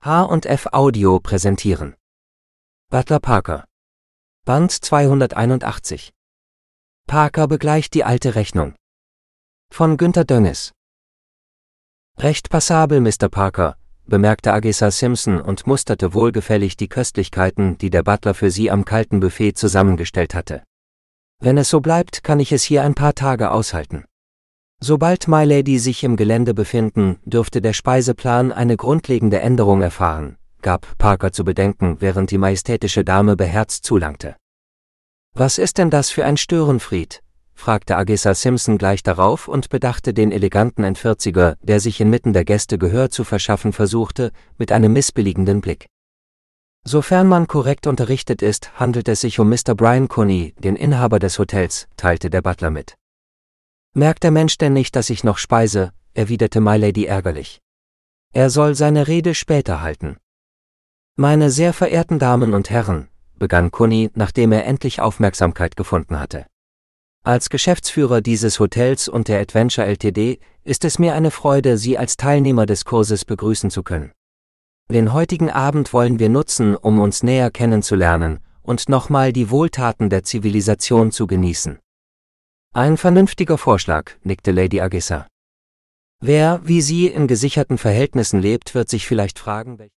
H&F Audio präsentieren. Butler Parker. Band 281. Parker begleicht die alte Rechnung. Von Günter Dönges. Recht passabel, Mr. Parker, bemerkte Agesa Simpson und musterte wohlgefällig die Köstlichkeiten, die der Butler für sie am kalten Buffet zusammengestellt hatte. Wenn es so bleibt, kann ich es hier ein paar Tage aushalten. Sobald Milady sich im Gelände befinden, dürfte der Speiseplan eine grundlegende Änderung erfahren, gab Parker zu bedenken, während die majestätische Dame beherzt zulangte. Was ist denn das für ein Störenfried? Fragte Agesa Simpson gleich darauf und bedachte den eleganten Endvierziger, der sich inmitten der Gäste Gehör zu verschaffen versuchte, mit einem missbilligenden Blick. Sofern man korrekt unterrichtet ist, handelt es sich um Mr. Brian Cooney, den Inhaber des Hotels, teilte der Butler mit. Merkt der Mensch denn nicht, dass ich noch speise, erwiderte Milady ärgerlich. Er soll seine Rede später halten. Meine sehr verehrten Damen und Herren, begann Cooney, nachdem er endlich Aufmerksamkeit gefunden hatte. Als Geschäftsführer dieses Hotels und der Adventure Ltd. Ist es mir eine Freude, Sie als Teilnehmer des Kurses begrüßen zu können. Den heutigen Abend wollen wir nutzen, um uns näher kennenzulernen und nochmal die Wohltaten der Zivilisation zu genießen. Ein vernünftiger Vorschlag, nickte Lady Agesa. Wer, wie Sie, in gesicherten Verhältnissen lebt, wird sich vielleicht fragen, welche